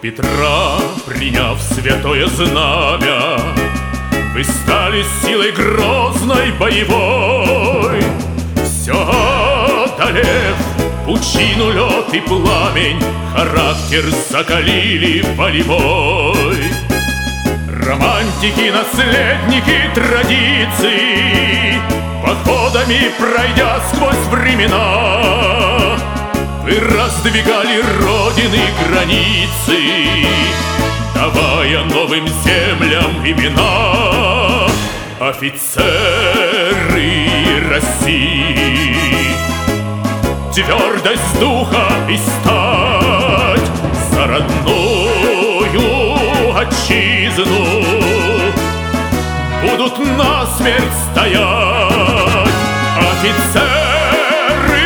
Петра, приняв святое знамя, вы стали силой грозной боевой. Все одолев пучину, лед и пламень, характер закалили волевой. Романтики, наследники традиций, походами пройдя сквозь времена, вы раздвигали родины границы, давая новым землям имена. Офицеры России, твердость духа и стать за родную отчизну будут насмерть стоять. Офицеры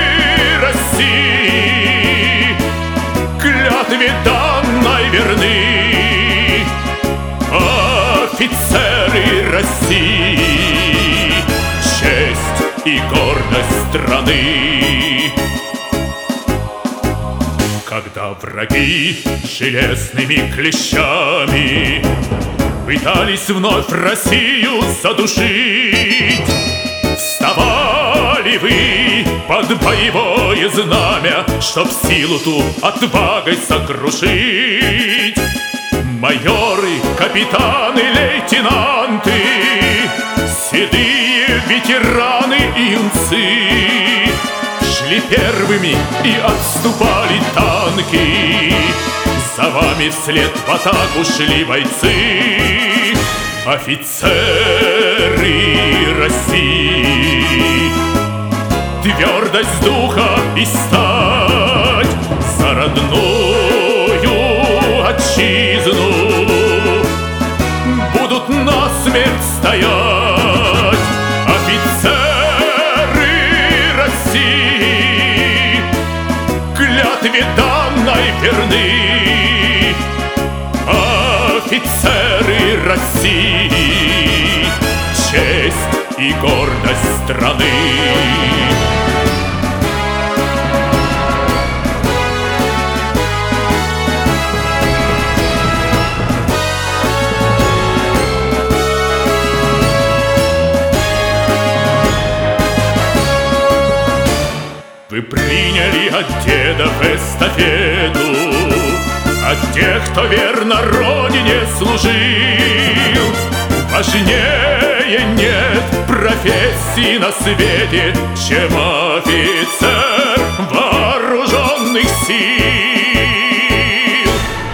России, клятве данной верны. Офицеры России, честь и гордость страны. Когда враги железными клещами пытались вновь Россию задушить, вставали вы под боевое знамя, чтоб силу ту отвагой сокрушить. Майоры, капитаны, лейтенанты, седые ветераны и юнцы шли первыми и отступали танки. За вами вслед в атаку шли бойцы. Офицеры России, твердость духа и стать за родную отчизну будут насмерть стоять. Офицеры России, клятве данной верны. Офицеры России, честь и гордость страны. Вы приняли от дедов эстафету, от тех, кто верно Родине служил. Важнее нет профессии на свете, чем офицер вооруженных сил.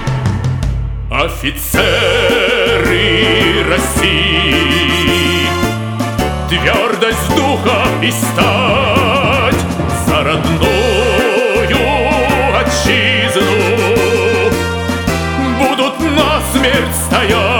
Офицеры России, твердость духа и стать за родную отчизну будут насмерть стоять.